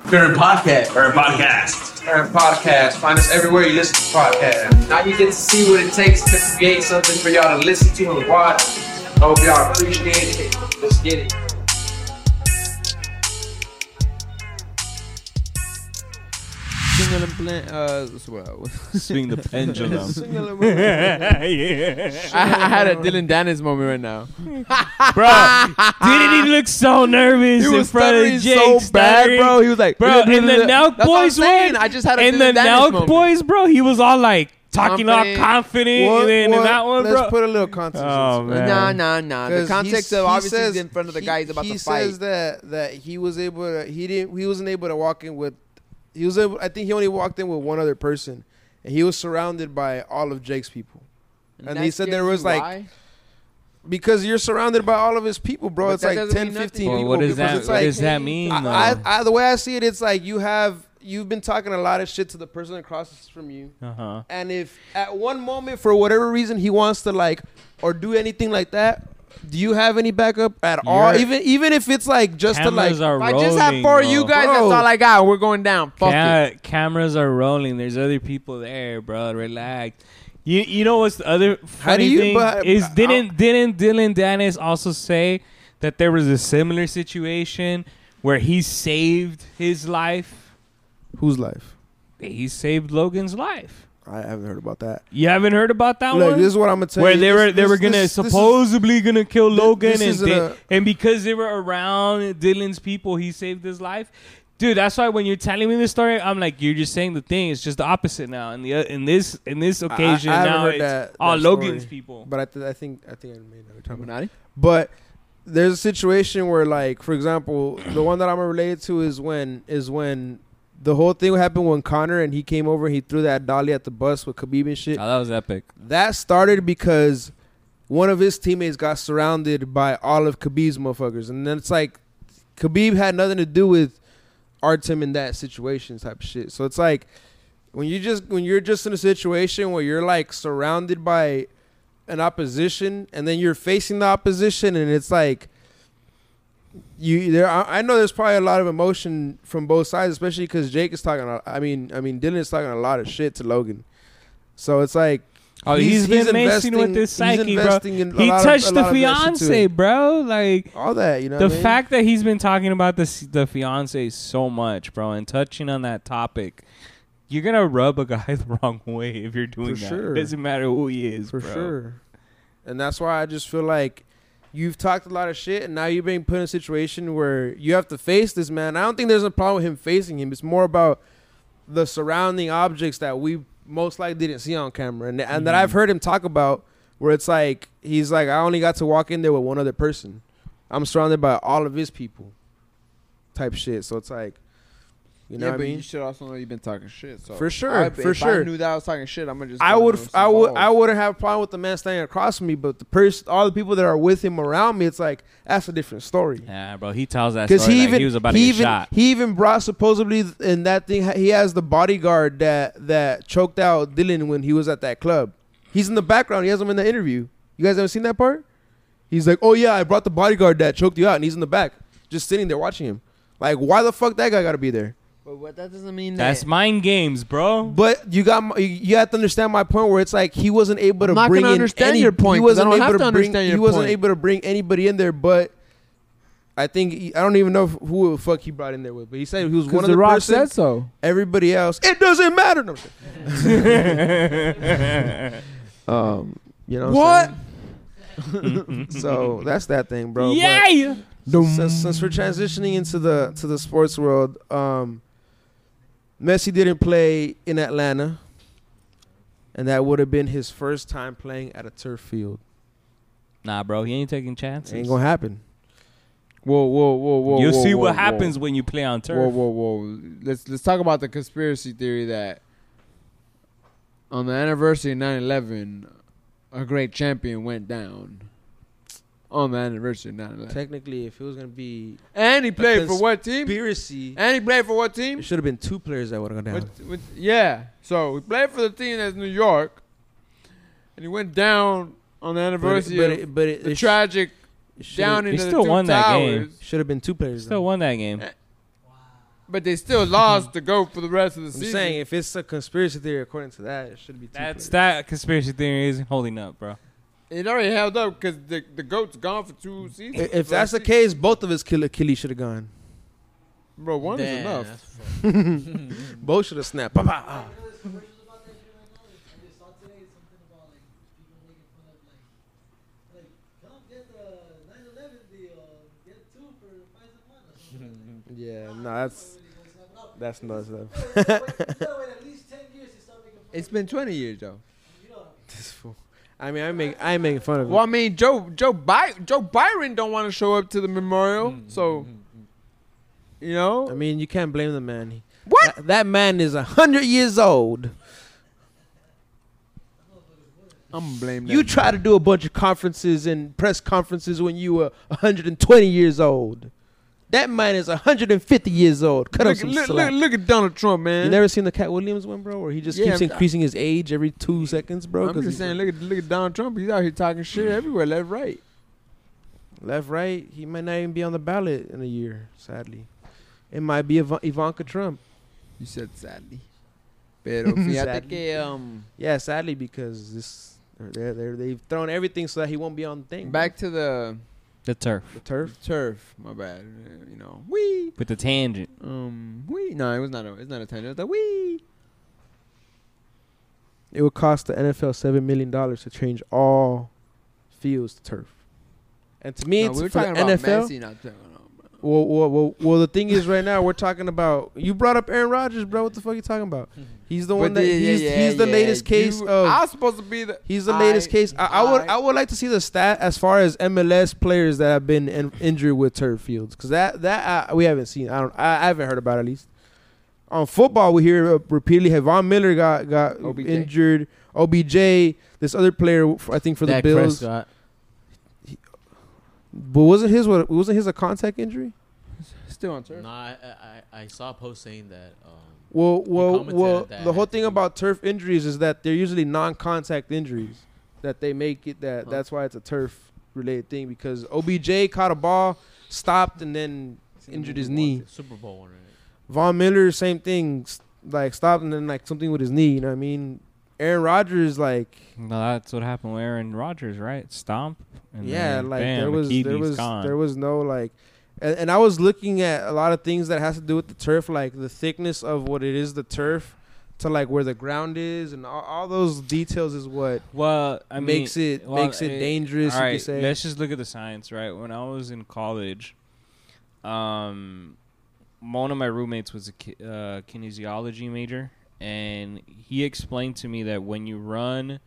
Current podcast. Current podcast. Find us everywhere you listen to podcasts. Now you get to see what it takes to create something for y'all to listen to and watch. I hope y'all appreciate it. Let's get it. Swing the pendulum. I had a Dylan Dennis moment right now. Bro, didn't he look so nervous He in was front of stuttering Jake? so bad, bro. He was like, bro, and the Nelk That's what I'm boys saying. won. I just had a And Dylan the Dennis Nelk moment. boys, bro, he was all like talking all confident. And then in that one, Let's bro. put a little context. Oh, into it. man. Nah. The 'Cause context he of obviously says- he's in front of the guy he's about to He fight. says that he was able to. He wasn't able to walk in with. He was able. I think he only walked in with one other person, and he was surrounded by all of Jake's people. And he said there was like. Because you're surrounded by all of his people, bro. But it's that like doesn't 10, mean nothing. 15 Well, people. what does because that? it's What like, does that mean? though? I the way I see it, it's like you've been talking a lot of shit to the person across from you. Uh-huh. And if at one moment, for whatever reason, he wants to like or do anything like that, do you have any backup at all? Even if it's like just Cameras to are I rolling, just have four of you bro. guys. That's Bro. all I got. We're going down. Fuck it. Cameras are rolling. There's other people there, bro. Relax. You know what's the other funny you- thing but- is didn't Dylan Dennis also say that there was a similar situation where he saved his life? Whose life? He saved Logan's life. I haven't heard about that. You haven't heard about that Look, one? this is what I'm gonna tell Where you. they were gonna supposedly gonna kill Logan, this and isn't and because they were around Dylan's people, he saved his life. Dude, that's why when you're telling me this story, I'm like, you're just saying the thing. It's just the opposite now. In this occasion, I haven't now heard it's that all story. Logan's people. But I think I may never talk about. Illuminati? But there's a situation where, like, for example, the one that I'm related to is when the whole thing happened when Conor and he came over and he threw that dolly at the bus with Khabib and shit. Oh, that was epic. That started because one of his teammates got surrounded by all of Khabib's motherfuckers, and then it's like Khabib had nothing to do with Artem in that situation type of shit. So it's like when you're just in a situation where you're like surrounded by an opposition and then you're facing the opposition and it's like I know there's probably a lot of emotion from both sides, especially because Jake is talking. Dylan is talking a lot of shit to Logan. So it's like. Oh, he's been messing with this psyche, bro. He touched the fiance, bro. Like all that, you know. The fact that he's been talking about the fiance so much, bro, and touching on that topic, you're gonna rub a guy the wrong way if you're doing that. Sure. It doesn't matter who he is, for bro. sure. And that's why I just feel like you've talked a lot of shit, and now you're being put in a situation where you have to face this man. I don't think there's a problem with him facing him. It's more about the surrounding objects that we most likely didn't see on camera, and that I've heard him talk about, where it's like he's like, I only got to walk in there with one other person. I'm surrounded by all of his people, type shit. So it's like, you know what I mean? You should also know you've been talking shit. So For sure. If I knew that I was talking shit, I'm gonna just. I wouldn't have a problem with the man standing across from me, but all the people that are with him around me, it's like that's a different story. Yeah, bro. He tells that Because story like he was about to get shot. He even brought supposedly in that thing. He has the bodyguard that choked out Dylan when he was at that club. He's in the background. He has him in the interview. You guys ever seen that part? He's like, "Oh yeah, I brought the bodyguard that choked you out," and he's in the back, just sitting there watching him. Like, why the fuck that guy got to be there? But what that doesn't mean. That's mind games, bro. But you have to understand my point, where it's like he wasn't able to not bring gonna in understand your point, 'cause I don't have to understand your He wasn't point. able to bring anybody in there, but I think I don't even know who the fuck he brought in there with. But he said he was one of the Rock person. said so. Everybody else, it doesn't matter. No, you know What? So that's that thing, bro. Yeah. But since we're transitioning into the sports world, Messi didn't play in Atlanta, and that would have been his first time playing at a turf field. Nah, bro. He ain't taking chances. Ain't gonna happen. Whoa! You'll see what happens when you play on turf. Whoa! Let's talk about the conspiracy theory that on the anniversary of 9/11, a great champion went down. On the anniversary of 9/11. Technically, if it was gonna be And he played for what team? conspiracy, And he played for what team? it should have been two players that would have gone down. Yeah. So he played for the team that's New York, and he went down on the anniversary of the tragic down He into the still two won that towers. game. should have been two players. Still won that game. But they still lost the GOAT for the rest of the I'm season. saying if it's a conspiracy theory according to that, it should be two players. That conspiracy theory isn't holding up, bro. It already held up because the GOAT's gone for 2 seasons. If that's the case, both of his Achilles should have gone. Bro, one is Damn, enough. that's fucked. Both should have snapped. Bah, bah, ah. Yeah, no, that's nuts. It's been 20 years, though. This fool. I mean, I ain't making fun of it. Well, I mean, Joe Byron don't want to show up to the memorial, so you know. I mean, you can't blame the man. What? That man is 100 years old. I'm gonna blame that. You try to do a bunch of conferences and press conferences when you were 120 years old. That man is 150 years old. Cut him some slack. Look at Donald Trump, man. You never seen the Cat Williams one, bro? Where he just keeps increasing his age every 2 seconds, bro? I'm just saying, look at Donald Trump. He's out here talking shit everywhere, left, right. Left, right. He might not even be on the ballot in a year, sadly. It might be Ivanka Trump. You said sadly. Pero fíjate Sadly. que Yeah, sadly, because they've thrown everything so that he won't be on the thing. back to the The turf turf. My bad. Wee. with the tangent. Wee. No, it's not a tangent. It was the wee. It would cost the NFL $7 million to change all fields to turf. And to me, No, it's we were for the talking about NFL. Messi, not talking about. Well, the thing is, right now we're talking about. You brought up Aaron Rodgers, bro. What the fuck are you talking about? He's the one that he's the latest case of. I was supposed to be the. He's the latest case. I would like to see the stat as far as MLS players that have been injured with turf fields, because that we haven't seen. I haven't heard about it, at least. On football, we hear repeatedly. Von Miller got OBJ. injured. OBJ, this other player, I think for the Dak Bills. Prescott. But wasn't his a contact injury? Still on turf. No, I saw a post saying that. Well, commented that the whole had to thing do- about turf injuries is that they're usually non-contact injuries. That they make it that's why it's a turf-related thing, because OBJ caught a ball, stopped, and then injured his knee. Super Bowl one, right? Von Miller, same thing, like stopped and then like something with his knee. You know what I mean? Aaron Rodgers, like No, that's what happened with Aaron Rodgers, right? Stomp. And yeah, then like bam, there was no like, and I was looking at a lot of things that has to do with the turf, like the thickness of what it is, the turf, to like where the ground is, and all those details is what makes it dangerous. All You right, could say. let's just look at the science, right? When I was in college, one of my roommates was a kinesiology major, and he explained to me that when you run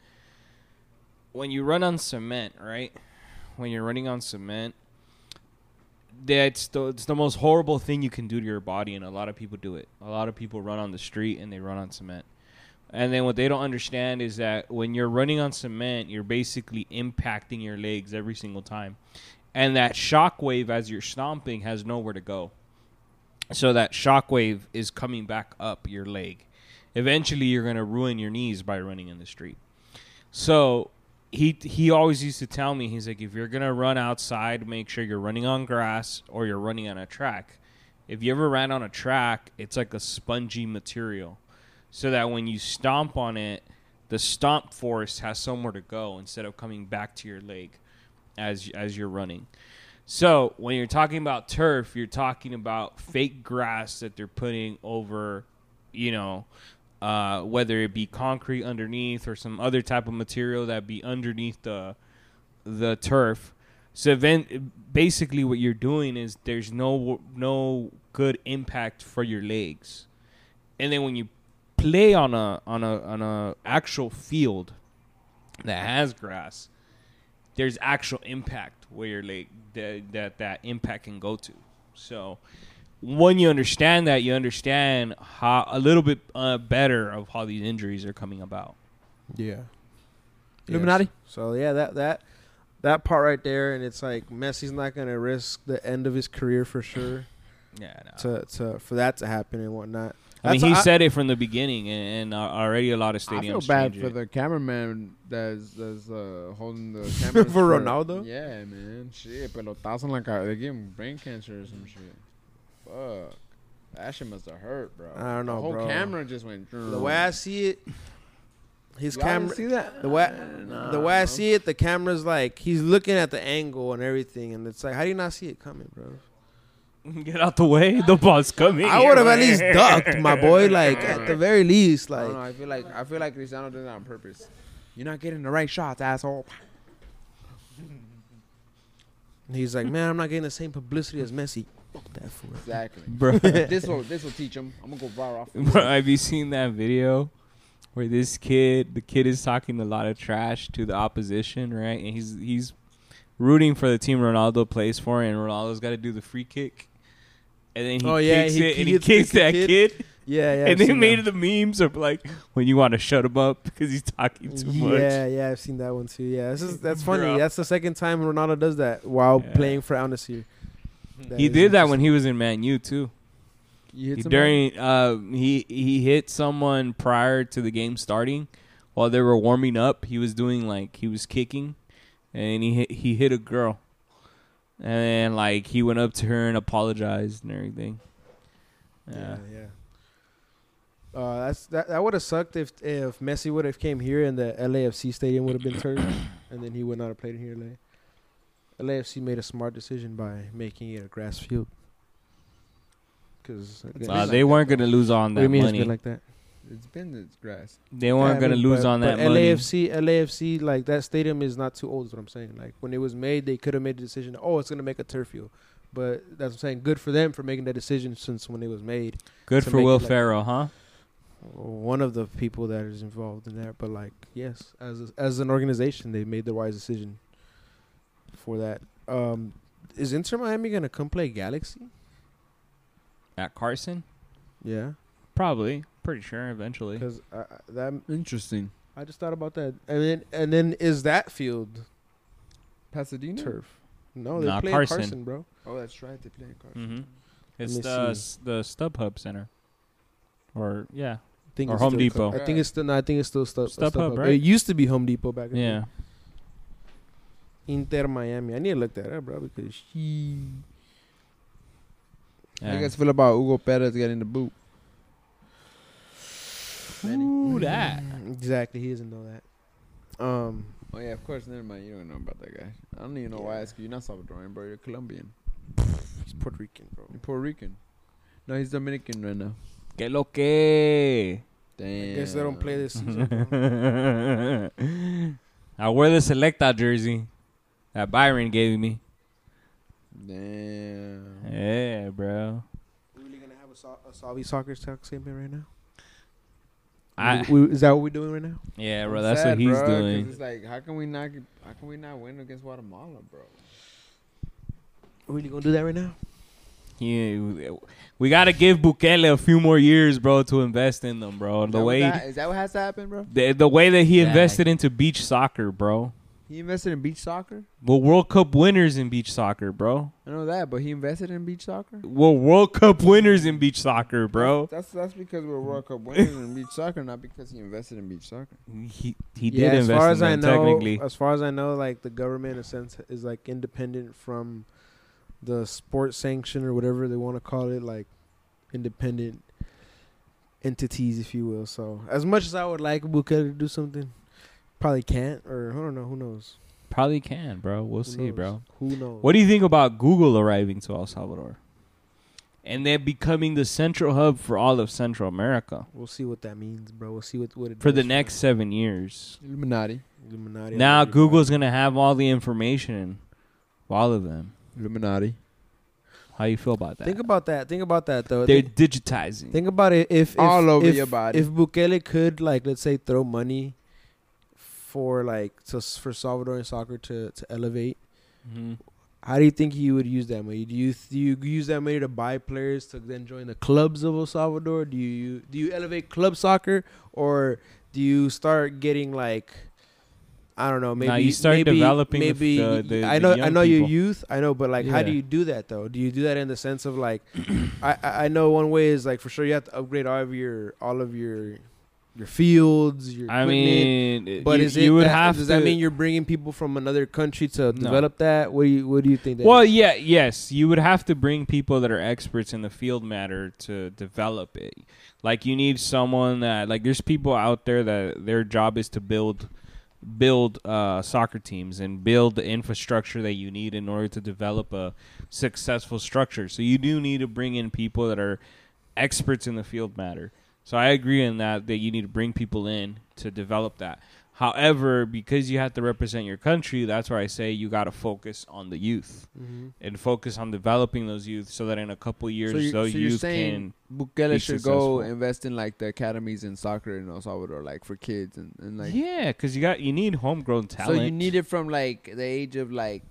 on cement, right? When you're running on cement, it's the most horrible thing you can do to your body, and a lot of people do it. A lot of people run on the street and they run on cement. And then what they don't understand is that when you're running on cement, you're basically impacting your legs every single time. And that shock wave as you're stomping has nowhere to go. So that shock wave is coming back up your leg. Eventually, you're going to ruin your knees by running in the street. So he always used to tell me, he's like, if you're going to run outside, make sure you're running on grass or you're running on a track. If you ever ran on a track, it's like a spongy material. So that when you stomp on it, the stomp force has somewhere to go instead of coming back to your leg as you're running. So when you're talking about turf, you're talking about fake grass that they're putting over, whether it be concrete underneath or some other type of material that be underneath the turf. So then basically what you're doing is there's no good impact for your legs. And then when you play on a actual field that has grass, there's actual impact where your leg that impact can go to. So when you understand that, you understand how a little bit better of how these injuries are coming about. Yeah. Illuminati? So yeah, that part right there, and it's like Messi's not gonna risk the end of his career for sure. Yeah, no. For that to happen and whatnot. I mean, he said it from the beginning, and already a lot of stadiums I feel bad change for it. the cameraman that's holding the camera For Ronaldo? Yeah, man. Shit, pelotazo en la cabeza. They give him brain cancer or some shit. Fuck. That shit must have hurt, bro. I don't know, the whole bro. camera just went. The way I see it, his Y'all didn't camera. see that? The way Nah, the way I bro. see it, the camera's like he's looking at the angle and everything, and it's like, how do you not see it coming, bro? Get out the way. The ball's coming. I would have at least ducked, my boy. Like at the very least, I don't like know. I feel like Cristiano did that on purpose. You're not getting the right shots, asshole. he's like, man, I'm not getting the same publicity as Messi. Fuck that fool. Exactly. Bro. this will teach him. I'm gonna go viral. Bro, have you seen that video where the kid is talking a lot of trash to the opposition, right? And he's rooting for the team Ronaldo plays for, and Ronaldo's got to do the free kick, and then he kicks that kid. Yeah, yeah. And I've they seen made that. the memes of like when you want to shut him up because he's talking too much. Yeah, I've seen that one too. Yeah, that's funny. Bro. That's the second time Ronaldo does that while Yeah. playing for Al Nassr. He did that when he was in Man U too. You hit He, somebody? during he hit someone prior to the game starting while they were warming up. He was doing like he was kicking, and he hit a girl, and like he went up to her and apologized and everything. Yeah. That would have sucked if Messi would have came here and the LAFC stadium would have been turned, and then he would not have played here in LA. LAFC made a smart decision by making it a grass field. Because They weren't gonna lose on what do you that mean it's money. been like that? It's been the grass. They weren't Yeah, gonna lose but- on that but money. LAFC, like that stadium is not too old. Is what I'm saying. Like when it was made, they could have made the decision. Oh, it's gonna make a turf field, but that's what I'm saying. Good for them for making that decision since when it was made. Good to for make Will it like- Ferrell, huh? One of the people that is involved in that, but like yes, as an organization, they made the wise decision for that. Is Inter Miami gonna come play Galaxy? At Carson, Yeah, probably. Pretty sure eventually. because that Interesting. I just thought about that, and then is that field Pasadena? turf? No, they Nah, play Carson. Carson, bro. Oh, that's right. They play in Carson. Mm-hmm. It's me the StubHub Center, or yeah, I think Or it's Home still Depot. I think it's still. No, I think it's still StubHub, right? It used to be Home Depot back in the yeah. day. Inter Miami. I need to look that up, bro, because How you yeah. guys feel about Hugo Perez getting the boot? Ooh, that. exactly, he doesn't know that. Oh yeah, of course. Never mind. You don't know about that guy. I don't even know why I ask you. You're not Salvadorian, bro. You're Colombian. He's Puerto Rican, bro. You're Puerto Rican. No, he's Dominican right now. Que lo que. Damn. I guess they don't play this season, bro. I wear the Selecta jersey that Byron gave me. Damn. Yeah, bro. We really gonna have a Salvi soccer talk segment right now? I Is that what we're doing right now? yeah, bro. I'm That's sad, what he's bro, 'cause doing. It's like, how can we not win against Guatemala, bro? We're really gonna do that right now? We gotta give Bukele a few more years, bro, to invest in them, bro. Is that what has to happen, bro? The way that he Yeah. invested into beach soccer, bro. He invested in beach soccer. We're World Cup winners in beach soccer, bro. I know that, but he invested in beach soccer. We're World Cup winners in beach soccer, bro. That's because we're World Cup winners in beach soccer, not because he invested in beach soccer. He did Yeah, as invest far in as I them, know, technically. as far as I know, like the government, in a sense, is like independent from the sports sanction or whatever they want to call it, like independent entities, if you will. So, as much as I would like Bukele to do something, probably can't, or I don't know. Who knows? Probably can, bro. We'll Who see, knows? bro. Who knows? What do you think about Google arriving to El Salvador? And they're becoming the central hub for all of Central America We'll see what that means, bro. We'll see what it for does the next 7 years. Illuminati. Illuminati. Now Google's going to have all the information for all of them. Illuminati. How you feel about that? Think about that. Think about that, though. They're digitizing. Think about it. If All over if, your body. If Bukele could, like, let's say, throw money for for Salvadorian soccer to elevate, Mhm. how do you think he would use that money? Do you use that money to buy players to then join the clubs of El Salvador? Do you elevate club soccer, or do you start getting like, I don't know, maybe you start developing the I know young your people. youth, I know, but like, how do Yeah. you do that though? Do you do that in the sense of like, I know one way is like for sure you have to upgrade all of your your fields, your I equipment. mean, But does that to- mean you're bringing people from another country to develop that? What do you think that Well, is? yes, you would have to bring people that are experts in the field matter to develop it. Like you need someone that like there's people out there that their job is to build soccer teams and build the infrastructure that you need in order to develop a successful structure. So you do need to bring in people that are experts in the field matter. So I agree in that you need to bring people in to develop that. However, because you have to represent your country, that's where I say you got to focus on the youth and focus on developing those youth so that in a couple of years those you're youth saying can Bukele be should successful. go invest in like the academies in soccer in El Salvador, like for kids and like. yeah, because you need homegrown talent. So you need it from like the age of like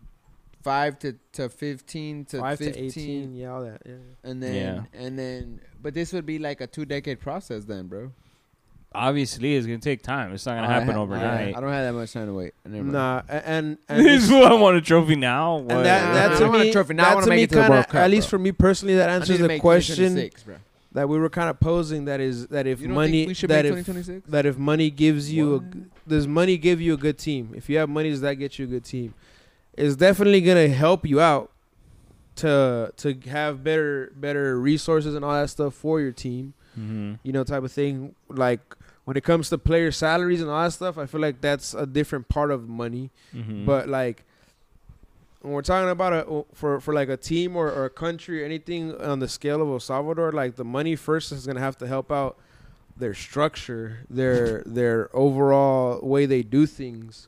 5 to 15 to 5 15, to 18, yeah, all that. Yeah. and then, but this would be like a 2-decade process then, bro. Obviously, it's gonna take time. It's not gonna happen overnight. I don't have that much time to wait. Never mind. Nah, and This is what I want a trophy now. and What? that I to don't want a me, trophy. Now I that wanna to make me it to the kinda, World Cup, at least bro. for me personally, that I need answers to the make question 2026, bro. that we were kind of posing. That is that if You don't money think we should that make if 2026? that if money gives you does money give you a good team? If you have money, does that get you a good team? It's definitely gonna help you out to have better resources and all that stuff for your team. Mhm. You know, type of thing. Like when it comes to player salaries and all that stuff, I feel like that's a different part of money. Mhm. But like when we're talking about for like a team or a country or anything on the scale of El Salvador, like the money first is gonna have to help out their structure, their overall way they do things,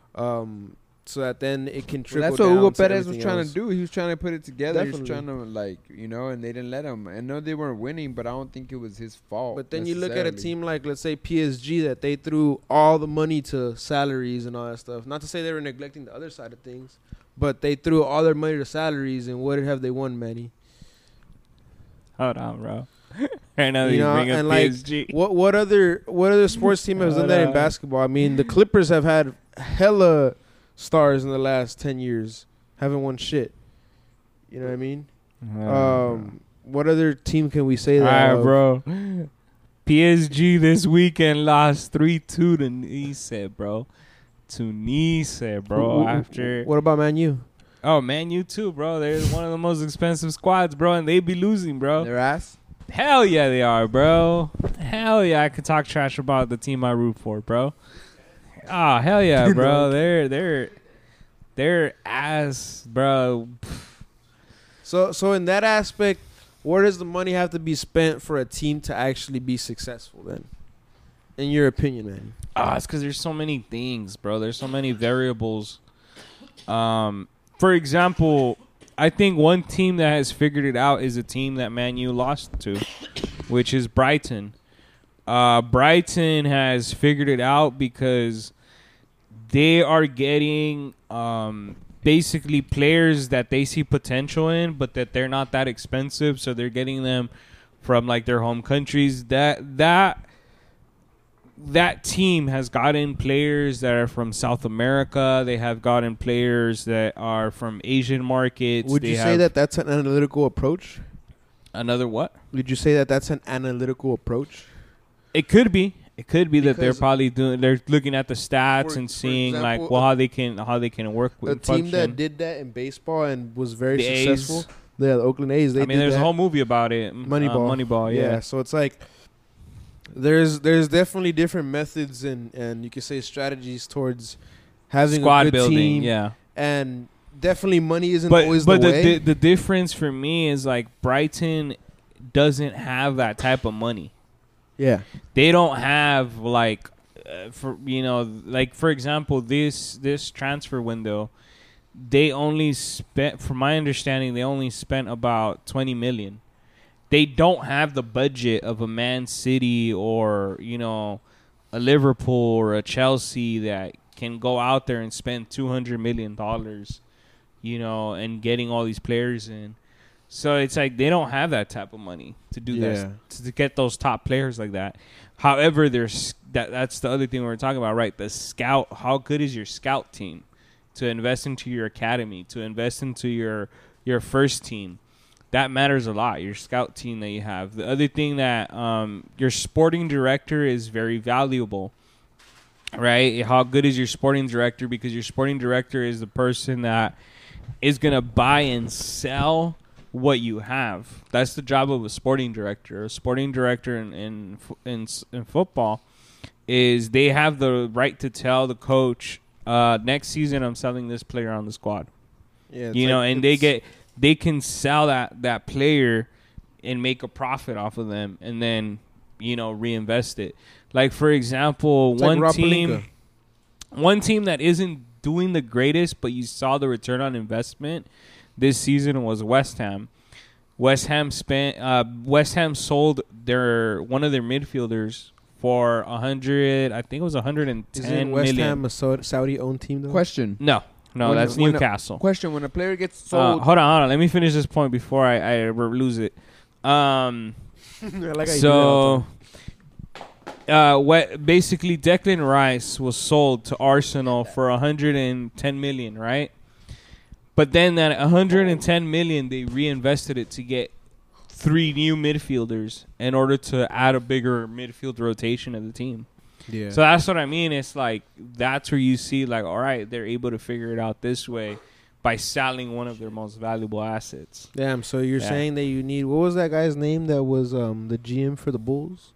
so that then it can Well, trickle that's what down Hugo to Perez was everything trying else. to do. He was trying to put it together. He was Definitely. trying to like, and they didn't let him. I know they weren't winning, but I don't think it was his fault. But then you look at a necessarily. team like, let's say, PSG, that they threw all the money to salaries and all that stuff. Not to say they were neglecting the other side of things, but they threw all their money to salaries, and what have they won, Manny? Hold on, bro. Right now, You you know, bring up and like, PSG. what other sports team has done that in basketball? I mean, the Clippers have had hella stars in the last 10 years, haven't won shit. You know what I mean? What other team can we say that? All right, of? bro. PSG this weekend lost 3-2 to Nice, bro. To Nice, bro. After What about Man U? Man, you too, bro. They're one of the most expensive squads, bro, and they be losing, bro. Their ass. Hell yeah, they are, bro. Hell yeah, I could talk trash about the team I root for, bro. Oh, hell yeah, bro. They're ass, bro. So in that aspect, where does the money have to be spent for a team to actually be successful then? In your opinion, man. It's because there's so many things, bro. There's so many variables. For example, I think one team that has figured it out is a team that Man U lost to, which is Brighton. Brighton has figured it out because they are getting basically players that they see potential in, but that they're not that expensive, so they're getting them from like their home countries. That team has gotten players that are from South America. They have gotten players that are from Asian markets. Would you say that that's an analytical approach? Another what? Would you say that that's an analytical approach? It could be. It could be that they're Because- probably doing. They're looking at the stats For- and for seeing example, like how they can work with A team function. that did that in baseball and was very The A's. successful. The Oakland A's. They I mean, did there's that. a whole movie about it. Moneyball. Moneyball. Yeah. So it's like there's definitely different methods and you could say strategies towards having Squad a good building. team. Yeah. And definitely money isn't But always but the way. the difference for me is like Brighton doesn't have that type of money. Yeah. They don't have like for example this transfer window, they only spent, from my understanding, they only spent about 20 million. They don't have the budget of a Man City or a Liverpool or a Chelsea that can go out there and spend $200 million, and getting all these players in. So it's like they don't have that type of money to do that, to get those top players like that. However, that's the other thing we're talking about, right? The scout. How good is your scout team to invest into your academy, to invest into your first team? that matters a lot. Your scout team that you have. The other thing that your sporting director is very valuable, right? How good is your sporting director? Because your sporting director is the person that is gonna buy and sell what you have. That's the job of a sporting director. A sporting director in football is they have the right to tell the coach, next season I'm selling this player on the squad. Yeah, You know, and they can sell that player and make a profit off of them, and then reinvest it. Like for example, like Rob one team that isn't doing the greatest, but you saw the return on investment this season was West Ham. West Ham sold one of their midfielders for 100. I think it was 110 Isn't West million. Ham a Saudi-owned team though? Question. No, When- that's when a- Newcastle. Question: when a player gets sold, Hold on. Let me finish this point before I lose it. I like how you do that all the So, basically, Declan Rice was sold to Arsenal for 110 million, right? But then that 110 million, they reinvested it to get 3 new midfielders in order to add a bigger midfield rotation of the team. time. Yeah. So that's what I mean. It's like that's where you see, like, all right, they're able to figure it out this way by selling one of their most valuable assets. Damn. So you're Yeah. saying that you need, what was that guy's name that was the GM for the Bulls?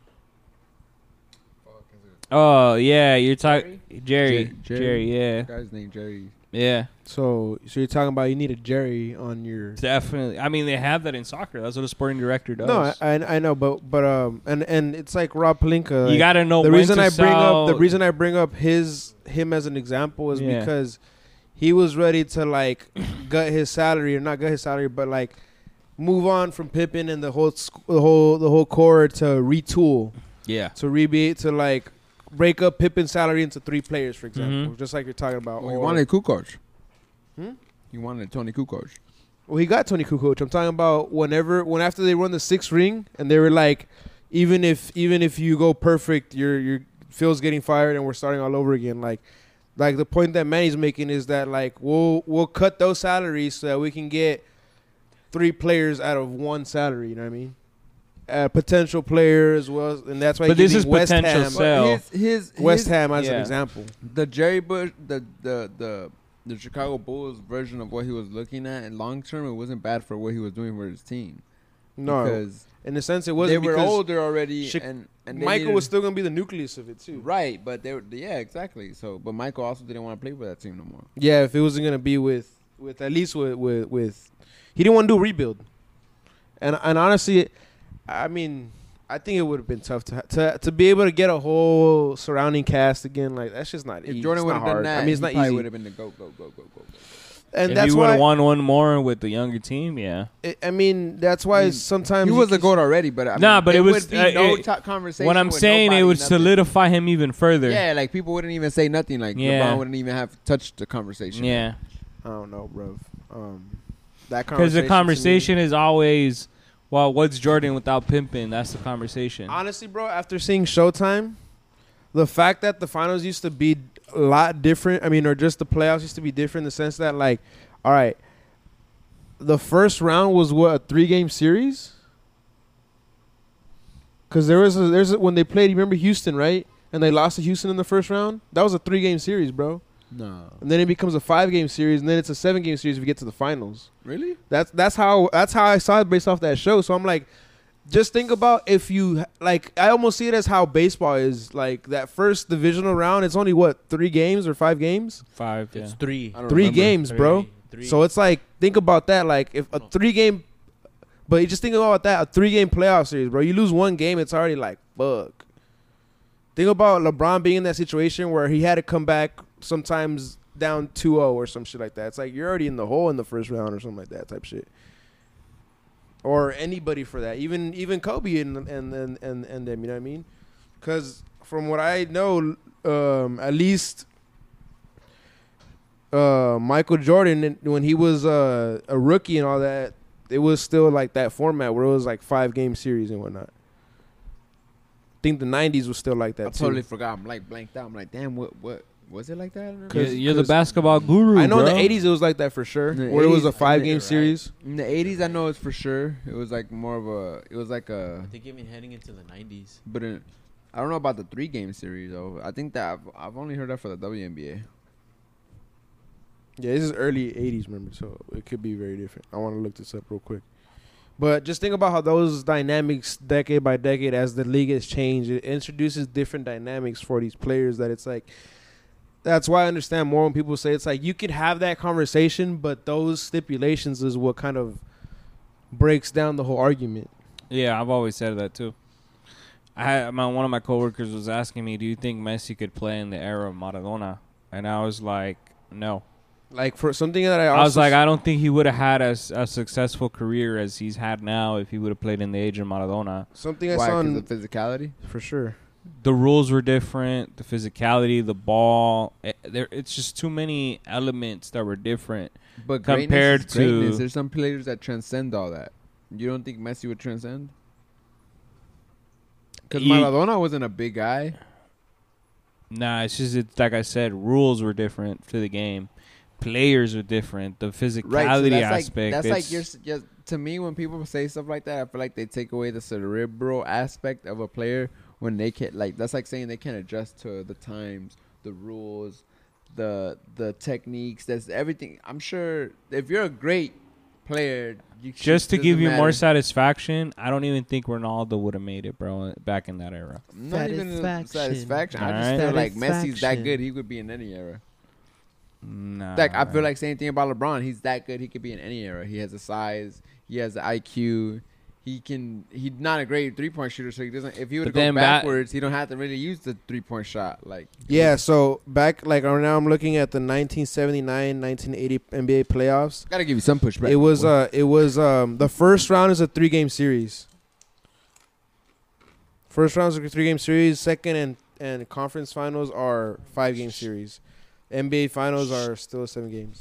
Oh yeah, you're talking Jerry. Jerry. Jerry, yeah, guy's named Jerry. yeah, So you're talking about you need a Jerry on your. definitely. I mean, they have that in soccer. That's what a sporting director does. No, I know, but and it's like Rob Pelinka. you like, got to know the when reason to I bring sell. up the reason I bring up him as an example is Yeah. because he was ready to like gut his salary, or not gut his salary, but like move on from Pippen and the whole core to retool, Yeah, to to like break up Pippen's salary into 3 players, for example, Mhm. just like you're talking about. Well, you Or- wanted Kukoc. Hmm? You wanted Tony Kukoc. Well, he got Tony Kukoc. I'm talking about when after they run the 6th ring and they were like, even if you go perfect, your Phil's getting fired and we're starting all over again. Like the point that Manny's making is that like we'll cut those salaries so that we can get 3 players out of 1 salary. You know what I mean? Potential player as well, and that's why. But he's this is using West potential Ham, sell. West Ham as an Yeah. example. The Jerry Bush, the Chicago Bulls version of what he was looking at in long term, it wasn't bad for what he was doing for his team. No, because in a sense, it they wasn't were because older already, Chi- and they Michael needed- was still gonna be the nucleus of it too. right, but they were, yeah, exactly. So, but Michael also didn't want to play for that team no more. Yeah, if it wasn't gonna be with at least with he didn't want to do a rebuild, and honestly, I mean, I think it would have been tough to be able to get a whole surrounding cast again. Like that's just not If easy. Jordan It's would not have done hard. that, I mean, it's he not probably easy. would have been the go. And if that's you would why have won one more with the younger team, yeah. I mean, that's why I mean, sometimes He was the goat already, but I mean, Nah, but there it was, would be no it- top conversation. What I'm with saying, it nobody, would nothing. solidify him even further. Yeah, like people wouldn't even say nothing. Like Yeah. LeBron wouldn't even have touched the conversation. Yeah. I don't know, bro. That Because the to me- conversation is always, well, what's Jordan without Pimpin? That's the conversation. Honestly, bro, after seeing Showtime, the fact that the finals used to be a lot different, I mean, or just the playoffs used to be different in the sense that, like, all right, the first round was what, a 3-game series? Because there's when they played, you remember Houston, right? And they lost to Houston in the first round? That was a 3-game series, bro. No. And then it becomes a 5-game series, and then it's a 7-game series if you get to the finals. Really? That's how I saw it based off that show. So I'm like, just think about if you like. I almost see it as how baseball is. Like that first divisional round, it's only what 3 games or 5 games. 5, yeah. It's 3. I don't 3 remember. games, bro. 3. So it's like think about that. Like if a 3-game, but you just think about that, a 3-game playoff series, bro. You lose 1 game, it's already like fuck. Think about LeBron being in that situation where he had to come back sometimes down 2-0 or some shit like that. It's like you're already in the hole in the first round or something like that type shit. Or anybody for that, even Kobe and them, you know what I mean? Because from what I know, at least Michael Jordan, when he was a rookie and all that, it was still like that format where it was like 5-game series and whatnot. I think the 90s was still like that I too. totally forgot. I'm like blanked out. I'm like, damn, what Was it like that? You're the basketball guru. I know bro. in the 80s it was like that for sure, In the where it was a 80s, 5-game right. series. In the 80s, I know it's for sure. It was like more of a. It was like a. I think even heading into the 90s. But I don't know about the 3-game series though. I think that I've only heard that for the WNBA. Yeah, this is early 80s, remember, so it could be very different. I want to look this up real quick. But just think about how those dynamics, decade by decade, as the league has changed, it introduces different dynamics for these players that it's like, that's why I understand more when people say it's like, you could have that conversation, but those stipulations is what kind of breaks down the whole argument. Yeah, I've always said that too. One of my coworkers was asking me, "Do you think Messi could play in the era of Maradona?" And I was like, "No." Like for something that I was like, I don't think he would have had a successful career as he's had now if he would have played in the age of Maradona. something I Why? saw 'Cause on, of physicality. for sure. The rules were different, the physicality, the ball. It's just too many elements that were different. But Compared greatness is greatness. to- There's some players that transcend all that. You don't think Messi would transcend? Because You- Maradona wasn't a big guy. Nah, it's like I said, rules were different to the game. Players are different. The physicality aspect. That's like it's- you're to me when people say stuff like that, I feel like they take away the cerebral aspect of a player when they can't. Like that's like saying they can't adjust to the times, the rules, the techniques. That's everything. I'm sure if you're a great player, Just to doesn't give you more matter. satisfaction, I don't even think Ronaldo would have made it, bro, back in that era. Not even satisfaction. I just Alright. feel like Messi's that Satisfaction. good. He could be in any era. Nah. Like I feel like same thing about LeBron. He's that good. He could be in any era. He has the size. He has the IQ. He's not a great 3-point shooter, so he doesn't. If he would But go then backwards, he don't have to really use the 3-point shot. Like Yeah, so back, like right now I'm looking at the 1979-1980 NBA playoffs. gotta give you some pushback. It was the first round is a 3-game series. First round is a 3-game series. Second and conference finals are 5-game series. NBA finals are still 7 games.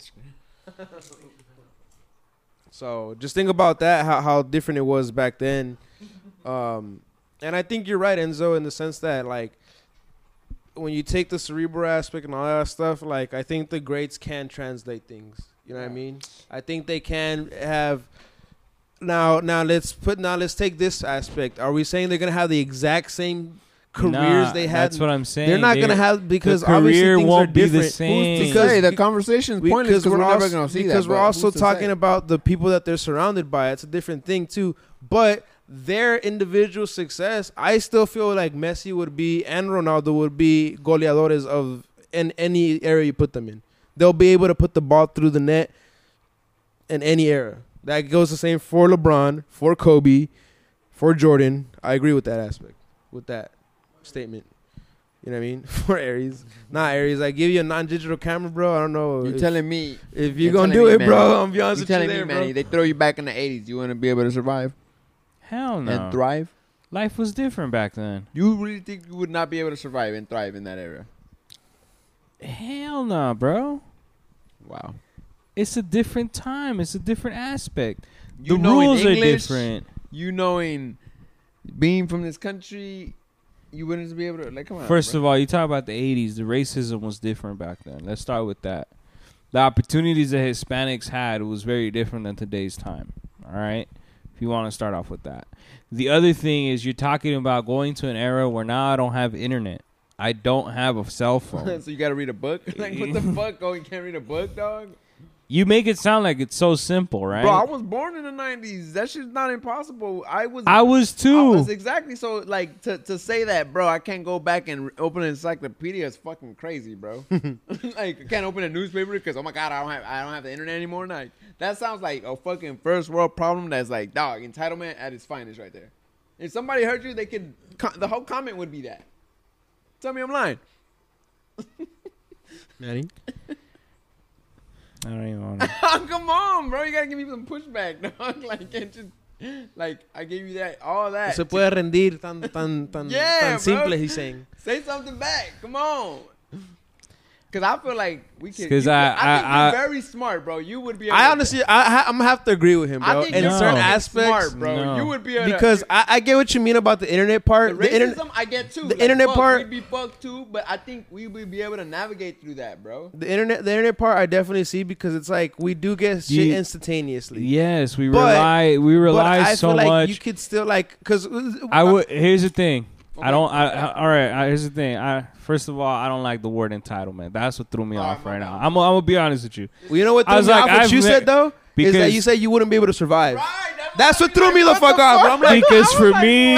So just think about that, how different it was back then. And I think you're right, Enzo, in the sense that like when you take the cerebral aspect and all that stuff, like I think the greats can translate things. You know what I mean? I think they can have. Now let's take this aspect. Are we saying they're gonna have the exact same careers they had? That's what I'm saying. They're not gonna have, because the obviously career things won't are be the different. same. Because Hey, the conversation's pointless because we're never gonna see that. Because we're but also who's to talking say? about the people that they're surrounded by. It's a different thing too. But their individual success, I still feel like Messi would be and Ronaldo would be goleadores of in any era you put them in. They'll be able to put the ball through the net in any era. That goes the same for LeBron, for Kobe, for Jordan. I agree with that aspect, with that statement. You know what I mean? For Aries. Not Aries. I give you a non-digital camera, bro. I don't know. You telling me If you're you're going to telling do me, it, bro, Manny. I'm be honest you with you telling there, me, bro. Manny, they throw you back in the 80s. You want to be able to survive Hell no. and thrive? Life was different back then. You really think you would not be able to survive and thrive in that era? Hell no, bro. Wow. It's a different time. It's a different aspect. You The knowing rules are English, different. You knowing being from this country, you wouldn't be able to, like, come on. First of all, you talk about the 80s. The racism was different back then. Let's start with that. The opportunities that Hispanics had was very different than today's time. All right? If you want to start off with that. The other thing is you're talking about going to an era where now I don't have internet. I don't have a cell phone. So you got to read a book? Like, what the fuck? Oh, you can't read a book, dog? You make it sound like it's so simple, right? Bro, I was born in the 90s. That shit's not impossible. I was too. I was exactly. So, like, to say that, bro, I can't go back and open an encyclopedia is fucking crazy, bro. Like, I can't open a newspaper because, oh my God, I don't have the internet anymore. Like, that sounds like a fucking first world problem that's like, dog, entitlement at its finest right there. If somebody hurt you, they could, the whole comment would be that. Tell me I'm lying. Manny? I don't even want to. Come on, bro. You gotta give me some pushback, dog. Like, can't just, like, I gave you that, all that. Se puede rendir tan Yeah, bro. simple, he's saying. Say something back. Come on. Because I feel like we can. 'Cause I I- think you're very smart, bro. You would be. Able I to- honestly, I'm gonna have to agree with him, I bro. think In you're No. certain fucking aspects, smart, bro. No. You would be able because to, I get what you mean about the internet part. the The racism internet, I get too. the internet fuck, part- we'd be fucked too, but I think we would be able to navigate through that, bro. the internet part, I definitely see because it's like we do get shit You- instantaneously. Yes, we But- rely but I so feel like much. you could still like because I would. Here's the thing. Okay. All right. Here's the thing. First of all, I don't like the word entitlement. That's what threw me off right now. I'm gonna be honest with you. Well, you know what I threw was me like, off? What I've you met- said though is that because- you said you wouldn't be able to survive. Right, That's what threw me the fuck off, bro. I'm like, Because for me,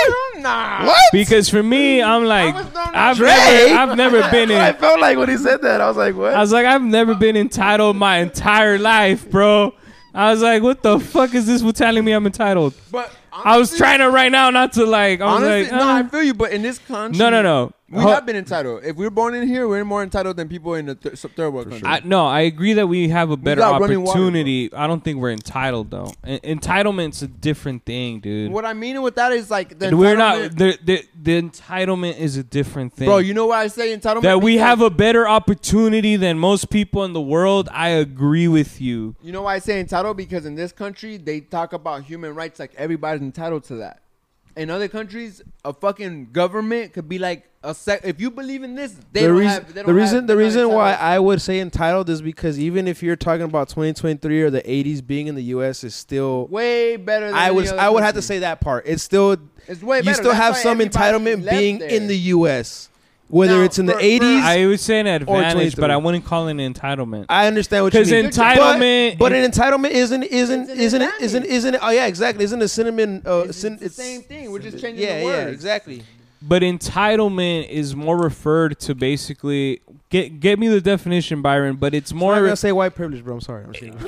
nah. what? because for me, I'm like, I was throwing I've that never been I in. felt like when he said that, I was like, what? I was like, I've never been entitled my entire life, bro. I was like, what the fuck is this for telling me I'm entitled? But I was trying to right now not to like. I was Honestly, like, no, I feel you. But in this country, no. we have been entitled. If we're born in here, we're more entitled than people in the third world country. I agree that we have a better got running water, opportunity. I don't think we're entitled though. Entitlement's a different thing, dude. What I mean with that is like the And we're not. entitlement- The entitlement is a different thing. Bro, you know why I say entitlement? that we Because- have a better opportunity than most people in the world. I agree with you. You know why I say entitled? Because in this country, they talk about human rights like everybody's entitled to that. In other countries, a fucking government could be like if you believe in this, they the don't reason, have. They don't the reason, have, the they're not reason why entitled. I would say entitled is because even if you're talking about 2023 or the 80s, being in the U.S. is still. way better. Than I any other would have to country. say that part. It's still It's way you better. still That's have why some everybody entitlement left being there. in the U.S. Whether Now, it's in the for- 80s. I would say an advantage, 23. but I wouldn't call it an entitlement. I understand what you 'Cause mean. entitlement- but an entitlement isn't advantage. it? Oh yeah, exactly. Isn't a cinnamon? It's the same thing. We're just changing Yeah, the words. yeah, exactly. But entitlement is more referred to basically. Get me the definition, Byron. But it's I'm more. not gonna say white privilege, bro. I'm sorry. I'm sorry.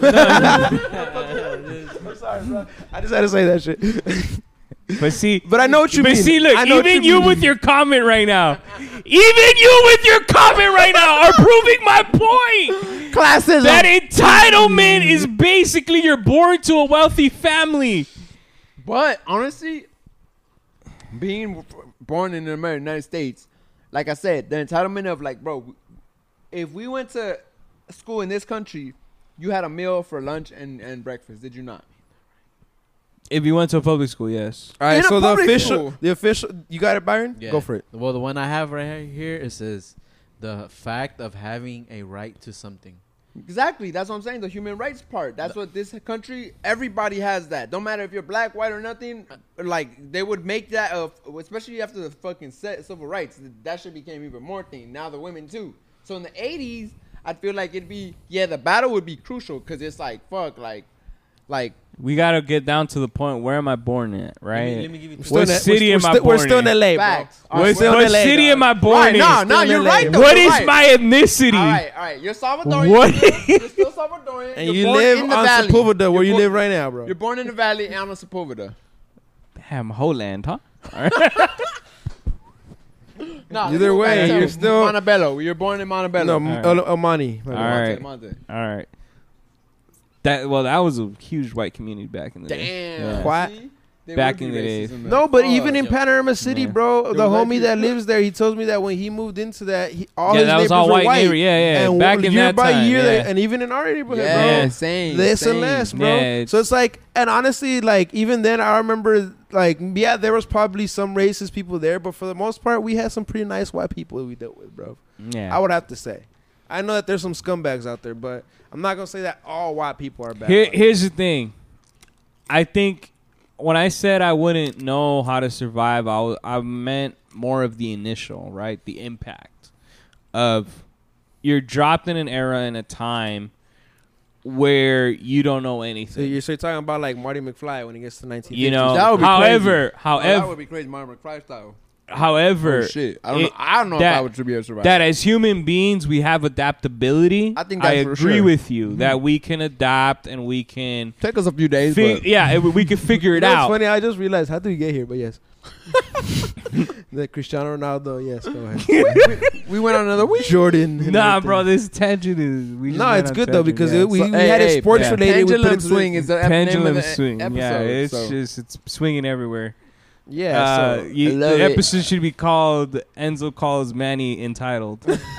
I'm sorry, bro. I just had to say that shit. But see, But I know what you but mean. see, look, I know what even you you mean. with your comment right now, even you with your comment right now are proving my point. Classism. That entitlement is basically you're born to a wealthy family. But honestly, being born in the United States, like I said, the entitlement of like, bro, if we went to school in this country, you had a meal for lunch and breakfast, did you not? If you went to a public school, yes. All right, In a so public school. the official, you got it, Byron? Yeah. Go for it. Well, the one I have right here, it says the fact of having a right to something. Exactly. That's what I'm saying. The human rights part. That's what this country, everybody has that. Don't matter if you're black, white, or nothing. Like, they would make that, especially after the fucking civil rights, that shit became even more thing. Now the women, too. So in the 80s, I'd feel like it'd be, the battle would be crucial because it's like, fuck, like, We gotta get down to the point. Where am I born at? Right? Let me give you Still What in- city am I we're born still in in? LA, facts. bro. All right, What, still what in LA, city dog. am I born Right, in? no, Still in you're LA. right, though. What you're is right. my ethnicity? All right. You're Salvadorian. What? You're still Salvadorian. And You're you born live in the on valley. Sepulveda, where You're you born- live right now, bro. You're born in the valley and on Sepulveda. Damn, whole land, huh? No, Either way, you're you're still- Montebello. You're born in Montebello. No, All right. Amani. All right. Monte. All right. That was a huge white community back in the day. Damn. Yeah. What? See? They Back would in be the day. racist there. No, but Fuck. even in Panorama City, Yeah. bro, the Yo, homie like- that lives there, he tells me that when he moved into that, all Yeah, his that neighbors was all were white white. neighbor. Yeah. And Back in year that by time, year, yeah. and even in our neighborhood, Yeah, bro, same. less and same. less, bro. Yeah, it's- So it's like, and honestly, like even then, I remember, like, yeah, there was probably some racist people there, but for the most part, we had some pretty nice white people we dealt with, bro. Yeah. I would have to say. I know that there's some scumbags out there, but I'm not gonna say that all white people are bad. Here's the thing. I think when I said I wouldn't know how to survive, I meant more of the initial, right? The impact of you're dropped in an era in a time where you don't know So anything. you're talking about like Marty McFly when he gets to 1950s. You know, That would be however, Oh, that would be crazy. Martin McFly style. however, Oh, shit. I don't it- know. I don't know that- if I would be able to survive. that as human beings we have adaptability. I think I that's for agree sure. with you that we can adapt and we can Take us a few days, we can figure it You know, out. It's funny. I just realized how did we get here? But yes, the Cristiano Ronaldo. Yes, go ahead. we went on another week. Jordan. and Nah, everything. bro, this tangent is. We just No, went it's on good though tangent, because yeah. we So, had it hey, sports yeah. related. we put Pendulum it to swing is the name of Pendulum the swing. episode. Yeah, it's so. just it's swinging everywhere. yeah. So I love the it. episode should be called Enzo calls Manny entitled.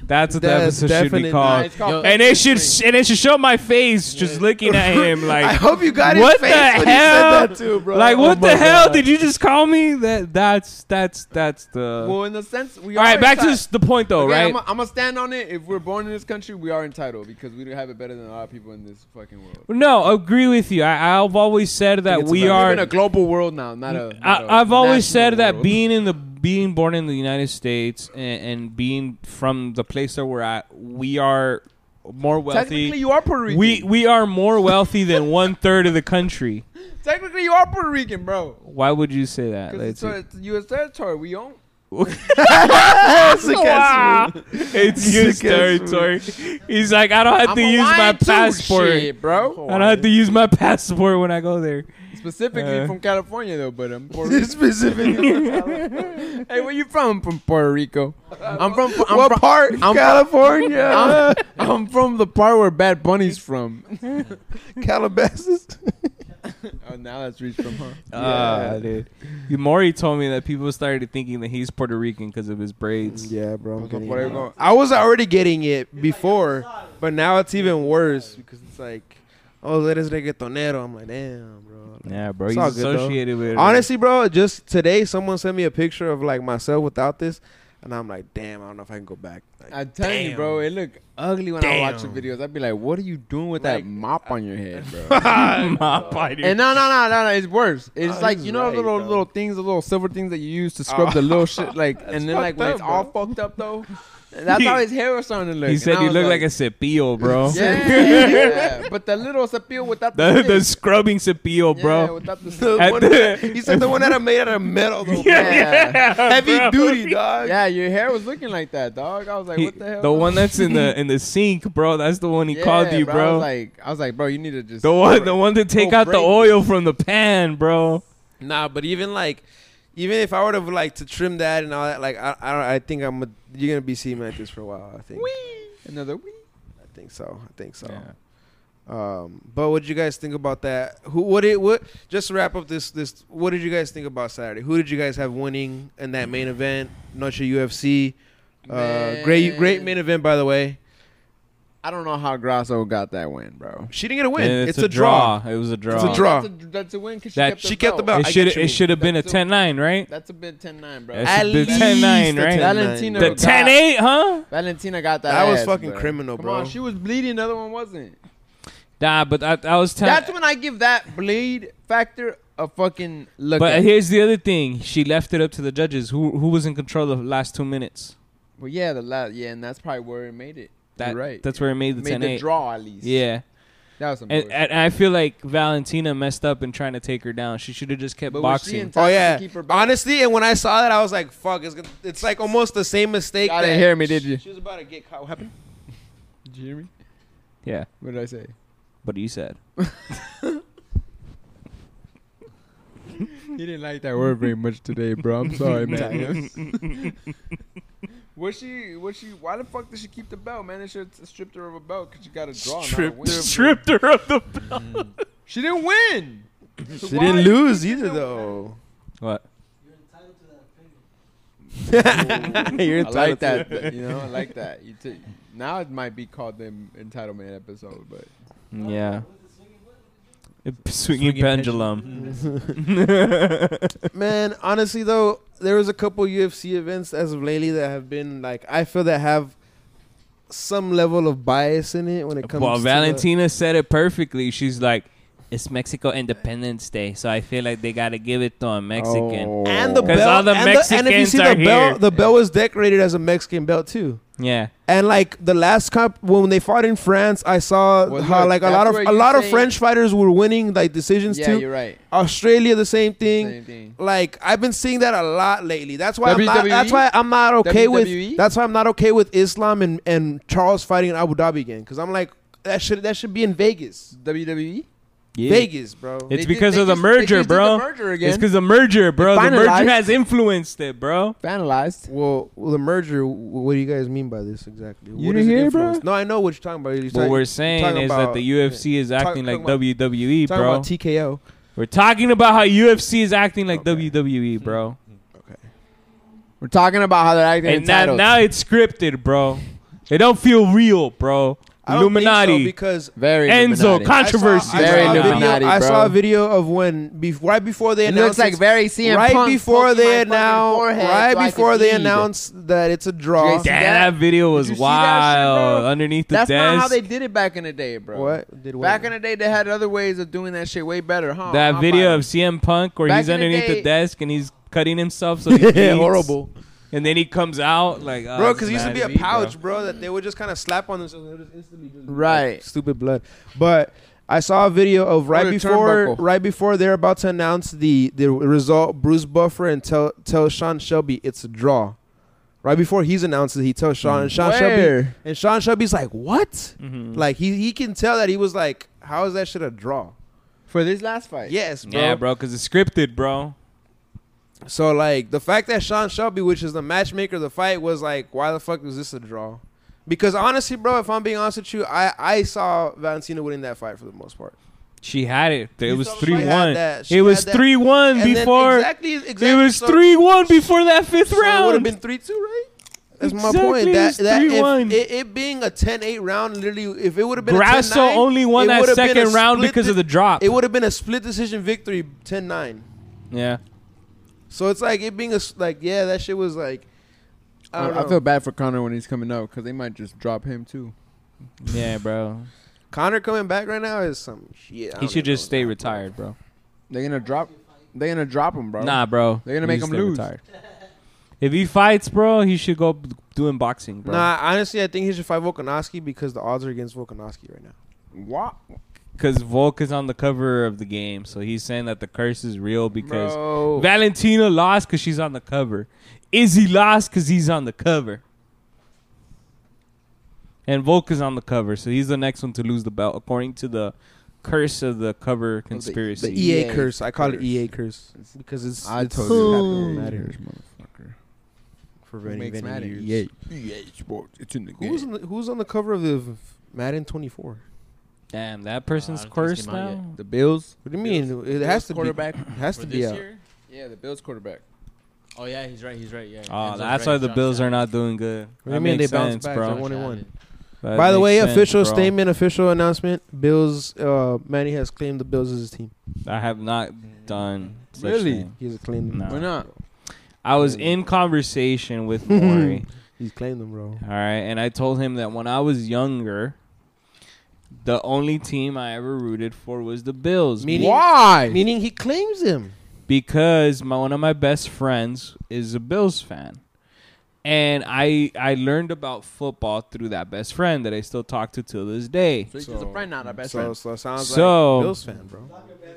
That's what the That's episode should be definitely- called. It's called And it should Spring. show my face just looking at him I like, hope you got what his face the when hell? you said that too, bro. like what Oh the my hell God. did you just call me? That's the. Well, in the sense, we All right, are back to entitled. the point though, right? I'm gonna stand on it. If we're born in this country, we are entitled because we do have it better than a lot of people in this fucking world. No, agree with you. I've always said that it's we about- We are. live in a global world now, not a. I've always said that world. being born in the United States and being from the place that we're at, we are more Technically, wealthy. you are Puerto Rican. We are more wealthy than 1/3 of the country. Technically, you are Puerto Rican, bro. Why would you say that? Because it's U.S. territory. We own. Wow. It's his Sick ass territory. He's like, I don't have to use my passport. shit, bro. I don't have to use my passport when I go there. Specifically from California, though, but I'm Puerto Rican. Specifically. Hey, where you from? I'm from Puerto Rico. I'm from. What part? California. I'm from the part where Bad Bunny's from. Calabasas. Oh, now that's reached from her. Dude. Maury told me that people started thinking that he's Puerto Rican because of his braids. Yeah, bro. I'm getting Puerto it. Rico. I was already getting it before, but now it's even worse because it's like, oh, eres reggaetonero. I'm like, damn, bro. Like, Yeah, bro. it's He's all good, though. associated with it. honestly, bro, just today someone sent me a picture of like myself without this, and I'm like, damn, I don't know if I can go back. Like, I'm telling you, bro, it looked ugly when I watch the videos. I'd be like, what are you doing with that mop on your head, bro? Mop on your- And no, it's worse. It's Oh, like, he's you know, right, little though. things, the little silver things that you use to scrub the little shit, like, and then like when fucked it's up, all bro. fucked up though. That's how his hair was starting to look. He And said I you was look like a cepillo, bro. yeah, but the little cepillo without the The stick. scrubbing cepillo, Yeah, bro. without the The stick. At one the- that- he said the one that I made out of metal, though. bro. Yeah. Heavy bro. duty, dog. Yeah, your hair was looking like that, dog. I was like, what the hell? The one that's in the sink, bro. That's the one he Yeah, called you, bro. I was like, bro, you need to just the one to take Go out the break oil from the pan, bro. Nah, but even if I were to like to trim that and all that, like I think you're gonna be seeing me like this for a while. I think. another wee. I think so. Yeah. But what did you guys think about that? Just to wrap up this, what did you guys think about Saturday? Who did you guys have winning in that main event? Noche UFC. Great main event, by the way. I don't know how Grasso got that win, bro. She didn't get a win. And It's a draw. It was a draw. It's a draw. That's a win because That- she kept the belt. I get you. It should have been a That's a- 10-9, right? That's a bit 10-9, bro. That's a bit 10-9, right? Valentina The got- 10-8, huh? Valentina got that. That was ass, fucking bro. criminal, Come bro. on, she was bleeding. The other one wasn't. Nah, but I was telling. That's when I give that bleed factor a fucking look. But at. here's the other thing: she left it up to the judges. Who was in control the last 2 minutes? Well, yeah, and that's probably where it made it. You're right. That's where it made the made the 10-8. draw at least. Yeah, that was some and, bullshit. and I feel like Valentina messed up in trying to take her down. She should have just kept But was she boxing. entitled Oh to yeah. keep her belt? Honestly, and when I saw that, I was like, "Fuck!" It's like almost the same mistake. Y'all didn't hear me, did you? She was about to get caught. What happened? Did you hear me? Yeah, What did I say? but you said He didn't like that word very much today, bro. I'm sorry, man. Was she? Why the fuck did she keep the belt, man? They should have stripped her of a belt because she got a draw. not a win. stripped her of the belt. She didn't win. So She why didn't you lose keep either, the- though. What? You're I entitled like to that. You know, I like that. Now it might be called the entitlement episode, but Yeah. Swinging pendulum. Man, honestly though, there was a couple UFC events as of lately that have been like I feel that have some level of bias in it when it comes Well, to Valentina said it perfectly. She's like, it's Mexico Independence Day, so I feel like they got to give it to a Mexican. and the 'Cause belt all the and if you Mexicans see are the belt, here. the belt was decorated as a Mexican belt too. Yeah. And like the last cup when they fought in France, I saw Well, how look, like a that's lot of where a you lot of say- French fighters were winning like decisions yeah, too. you're right. Australia the same thing. Same thing. Like I've been seeing that a lot lately. That's why WWE? that's why I'm not okay WWE? with that's why I'm not okay with Islam and Charles fighting in Abu Dhabi again cuz I'm like that should be in Vegas. WWE. Yeah. Vegas, bro. It's They because did- of they the just- merger, they just did bro. the merger again. It's because the merger, bro. The finalized. merger has influenced it, bro. Finalized. Well, the merger. What do you guys mean by this exactly? You What didn't does it hear, bro? influence? No, I know what you're talking about. You're What talking- we're saying talking is about- that the UFC is acting like WWE, talking bro. about TKO. We're talking about how UFC is acting like WWE, bro. We're talking about how they're acting And now, entitled. now it's scripted, bro. It don't feel real, bro. I don't think so, Illuminati. because Very Enzo, Illuminati. controversy. Very a video, Illuminati, I bro. saw a video of when right before they It announced looks like very CM right Punk before poking they my fucking announced forehead right so I before could they eat. announced that it's a draw. Did you Damn, that? that video was Did you see that shit, wild. bro? Underneath the That's desk. not how they did it back in the day, bro. What did Back in the day, they had other ways of doing that shit way better, huh? That Huh, video Byron? of CM Punk where Back he's in the underneath the day- desk and he's cutting himself so he bleeds. horrible, And then he comes out like, bro. Because it used to be a mad at me, pouch, bro, that they would just kind of slap on themselves and it would just instantly just Right. like, stupid blood. But I saw a video of Or the turnbuckle. before they're about to announce the result. Bruce Buffer and tell Sean Shelby it's a draw. Right before he's announced it, he tells Sean and Sean Shelby, Where? and Sean Shelby's like, "What?" Mhm. Like he can tell that he was like, "How is that shit a draw?" For this last fight. Yes, bro. Yeah, bro, because it's scripted, bro. So like the fact that Sean Shelby, which is the matchmaker of the fight, was like, "Why the fuck was this a draw?" Because honestly, bro, if I'm being honest with you, I saw Valentina winning that fight for the most part. She had it. It was She had 3-1. that. She It was had that. 3-1 And then before. exactly. It was so- 3-1 before that fifth So it would have round. been 3-2, right? That's my Exactly, point. it's That 3-1. if it being a 10-8 round, literally, if it would have been Grasso a 10-9, only won it that would've been a second round split because of the drop. It would have been a split decision victory, 10-9. Yeah. So it's like it being yeah, that shit was like. I don't know. I feel bad for Conor when he's coming out because they might just drop him too. Yeah, bro. Conor coming back right now is some shit. I He don't should even just know stay what's retired, bro. They're gonna drop. They're gonna drop him, bro. Nah, bro. They're gonna He make should him stay lose. retired. If he fights, bro, he should go doing boxing, bro. Nah, honestly, I think he should fight Volkanovski because the odds are against Volkanovski right now. What? Because Volk is on the cover of the game, so he's saying that the curse is real because Bro. Valentina lost because she's on the cover. Izzy lost because he's on the cover. And Volk is on the cover, so he's the next one to lose the belt, according to the curse of the cover conspiracy. The EA EA curse. I call it curse. EA curse because it's. I it's told you happening that. Madden Motherfucker. for Who many, makes many Madden? years. EA Sports. It's in the Who's on the cover of the Madden 24? Damn, that person's I don't think it's cursed came out now. The Bills. What do you mean? It has to quarterback. be. It has For to be this out. year? Yeah, the Bills quarterback. Oh yeah, he's right. He's right. Yeah. Oh, Enzo's that's right, why the Josh Bills are Allen. not doing good. What do you That mean makes they bounced sense, back? bro. They're 1-1. That By the makes way, sense, official bro. statement, official announcement. Bills. Manny has claimed the Bills as his team. I have not done such Really? thing. He has claimed them. No. Why not? I was in conversation with Maury. He's claimed them, bro. All right, and I told him that when I was younger, the only team I ever rooted for was the Bills. Meaning- Why? Meaning he claims him. Because one of my best friends is a Bills fan. And I learned about football through that best friend that I still talk to till this day. So he's just a friend, not a best So friend. it sounds So- like Bills fan, bro.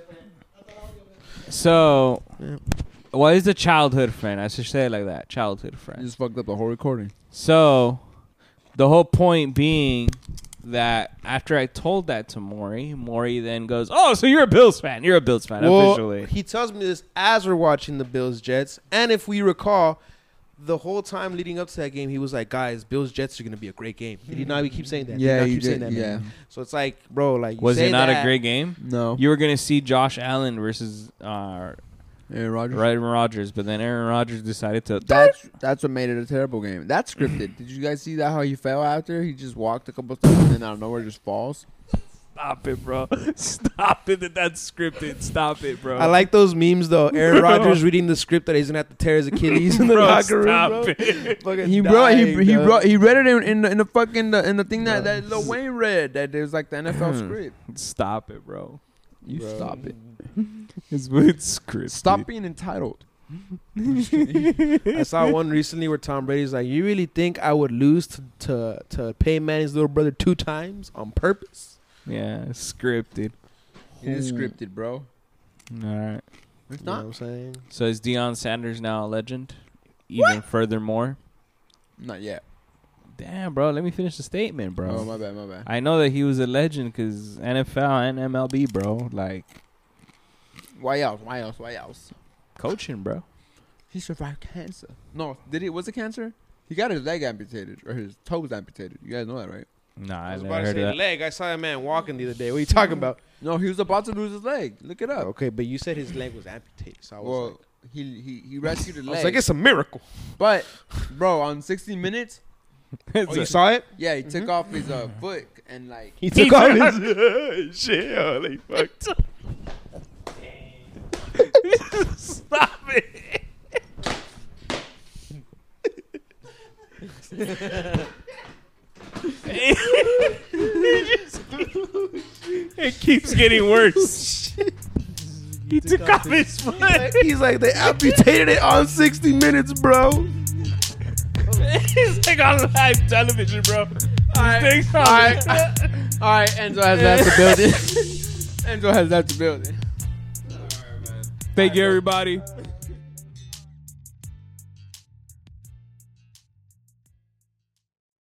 So, Yeah. well, he's a childhood friend. I should say it like that. Childhood You friend. just fucked up the whole recording. So, the whole point being that after I told that to Maury then goes, "Oh, so you're a Bills fan. You're a Bills fan officially." He tells me this as we're watching the Bills Jets, and if we recall, the whole time leading up to that game, he was like, "Guys, Bills Jets are gonna be a great game." Did he not? We keep saying that. Did he not keep saying that, man? So it's like, bro, like, you Was say it not that, a great game? No. You were going to see Josh Allen versus Aaron Rodgers. Aaron Rodgers, but then Aaron Rodgers decided to. That's what made it a terrible game. That's scripted. Did you guys see that how he fell after? He just walked a couple times and then out of nowhere just falls. Stop it, bro. Stop it. That's scripted. Stop it, bro. I like those memes though. Aaron Rodgers reading the script that he's gonna have to tear his Achilles in the Bro, locker room. stop Bro. it. Fucking He dying, he read it in the fucking in the thing that Bro. that Lil Wayne read that there's like the NFL script. Stop it, bro. You Bro. stop it. It's scripted. Stop being entitled. I saw one recently where Tom Brady's like, "You really think I would lose to Peyton Manning's little brother 2 times on purpose?" Yeah, scripted. It is scripted, bro. All right. It's You know what not. I'm saying? So is Deion Sanders now a legend? Even furthermore? Not yet. Damn, bro. Let me finish the statement, bro. Oh, my bad, my bad. I know that he was a legend because NFL and MLB, bro. Like, Why else? Why else? Why else? coaching, bro. He survived cancer. No, did he? Was it cancer? He got his leg amputated or his toes amputated. You guys know that, right? Nah, I I was never about to heard say of that. leg. I saw a man walking the other day. What are you talking about? No, he was about to lose his leg. Look it up. Okay, but you said his leg was amputated, so I was Well, like, he rescued the I leg. was like, it's a miracle. But, bro, on 60 Minutes, Oh, you saw it? Yeah, he took off his foot and like He took off his shit. Holy fuck. Stop it. It keeps getting worse. He took off his foot. He's like, they amputated it on 60 Minutes, bro. It's like on live television, bro. All right, Enzo has left the building. Enzo has left the building. Thank you, everybody.